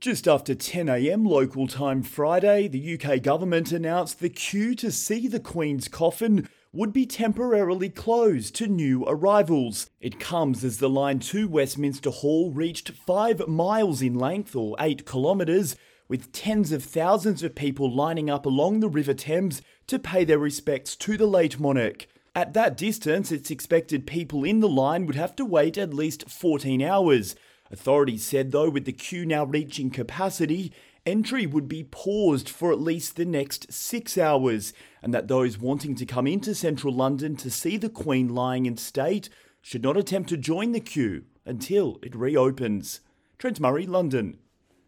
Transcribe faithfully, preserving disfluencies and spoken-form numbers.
Just after ten a m local time Friday, the U K government announced the queue to see the Queen's coffin would be temporarily closed to new arrivals. It comes as the line to Westminster Hall reached five miles in length, or eight kilometres, with tens of thousands of people lining up along the River Thames to pay their respects to the late monarch. At that distance, it's expected people in the line would have to wait at least fourteen hours. Authorities said, though, with the queue now reaching capacity, entry would be paused for at least the next six hours, and that those wanting to come into central London to see the Queen lying in state should not attempt to join the queue until it reopens. Trent Murray, London.